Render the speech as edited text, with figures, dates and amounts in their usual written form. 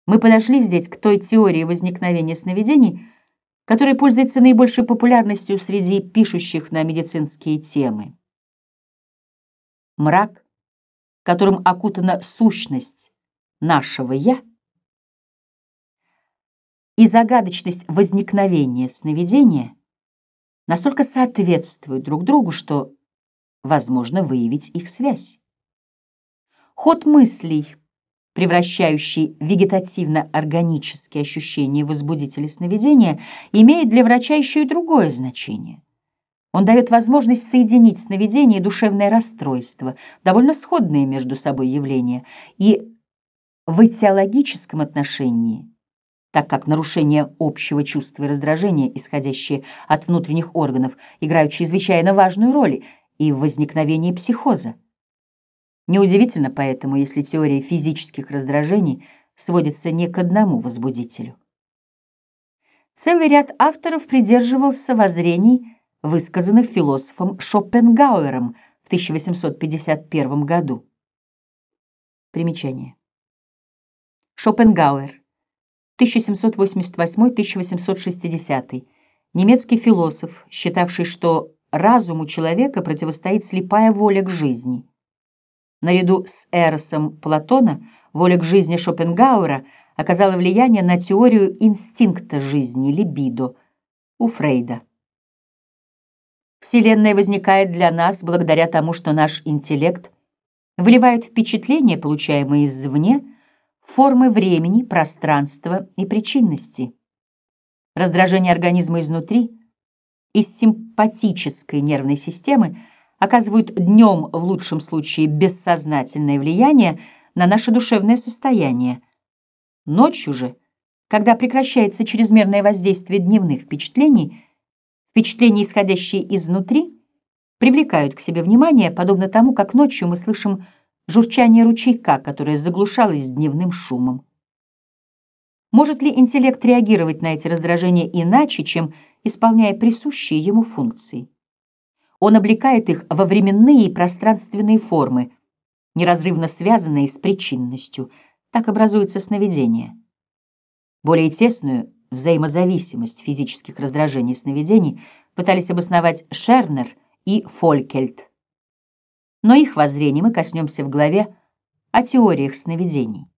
Мы подошли здесь к той теории возникновения сновидений, которая пользуется наибольшей популярностью среди пишущих на медицинские темы. Мрак, которым окутана сущность нашего «я», и загадочность возникновения сновидения настолько соответствуют друг другу, что возможно выявить их связь. Ход мыслей, превращающий вегетативно-органические ощущения в возбудители сновидения, имеет для врача еще и другое значение. Он дает возможность соединить сновидение и душевное расстройство, довольно сходные между собой явления, и в этиологическом отношении, так как нарушение общего чувства и раздражения, исходящие от внутренних органов, играют чрезвычайно важную роль и в возникновении психоза. Неудивительно поэтому, если теория физических раздражений сводится не к одному возбудителю. Целый ряд авторов придерживался воззрений, высказанных философом Шопенгауэром в 1851 году. Примечание. Шопенгауэр, 1788-1860, немецкий философ, считавший, что разуму человека противостоит слепая воля к жизни. Наряду с Эросом Платона воля к жизни Шопенгауэра оказала влияние на теорию инстинкта жизни, либидо, у Фрейда. Вселенная возникает для нас благодаря тому, что наш интеллект выливает впечатления, получаемые извне, формы времени, пространства и причинности. Раздражение организма изнутри, из симпатической нервной системы, оказывают днем, в лучшем случае, бессознательное влияние на наше душевное состояние. Ночью же, когда прекращается чрезмерное воздействие дневных впечатлений, впечатления, исходящие изнутри, привлекают к себе внимание, подобно тому, как ночью мы слышим журчание ручейка, которое заглушалось дневным шумом. Может ли интеллект реагировать на эти раздражения иначе, чем исполняя присущие ему функции? Он облекает их во временные и пространственные формы, неразрывно связанные с причинностью. Так образуется сновидение. Более тесную взаимозависимость физических раздражений и сновидений пытались обосновать Шернер и Фолькельт. Но их воззрений мы коснемся в главе о теориях сновидений.